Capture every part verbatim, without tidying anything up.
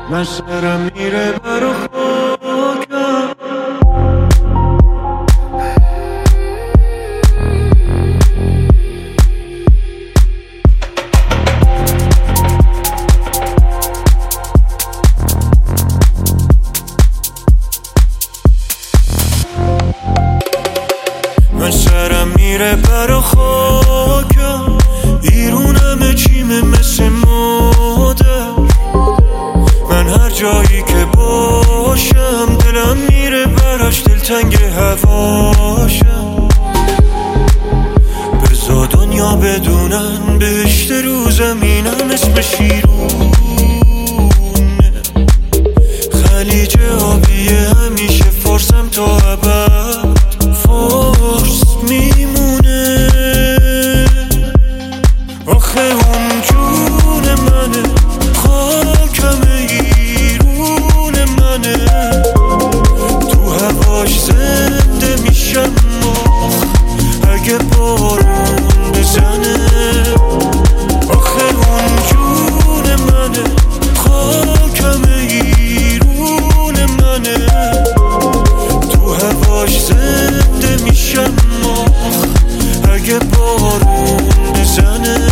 من سرم میره برا خاکم. من سرم میره برا خاکم، ایرونم چیمه مثل مادر. من هر جایی که باشم دلم میره براش، دلتنگ هواشم. بزا دنیا بدونن بهشت رو زمینم اسم شیرونه. خلیج آبیه همیشه فارسم تا ابد فارس میمونه. آخه اون جون منه، خاکم ایرون منه. تو هواش زنده میشم اگه بارون بزنه. آخه اون جون منه، خاکم ایرون منه. تو هواش زنده میشم اگه بارون بزنه.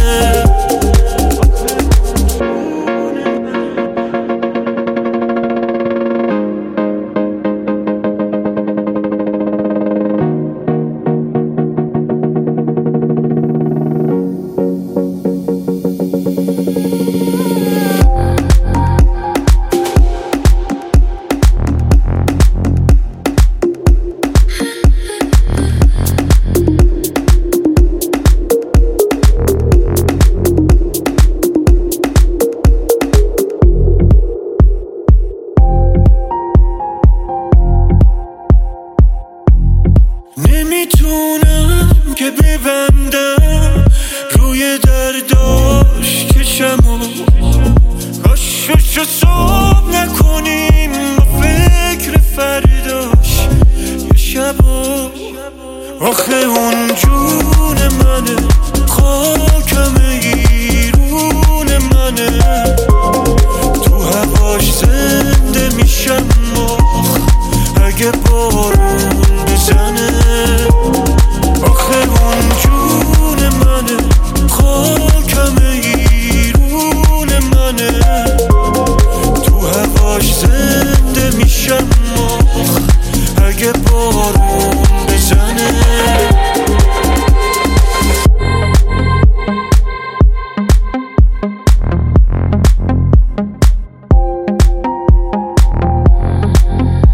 نمیتونم که ببندم روی درداش کشمو. کاششو صبح نکنیم با فکر فرداش یه شبو. آخه اون جون منه، خاکم ایرون منه. تو هواش زنده میشم اگه بارون بزنه. آخه اون جون منه، خاکم ایرون منه. تو هواش زنده میشم اگه بارون بزنه.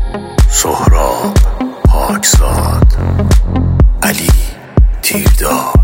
سهراب پاکزاد، علی تیرداد.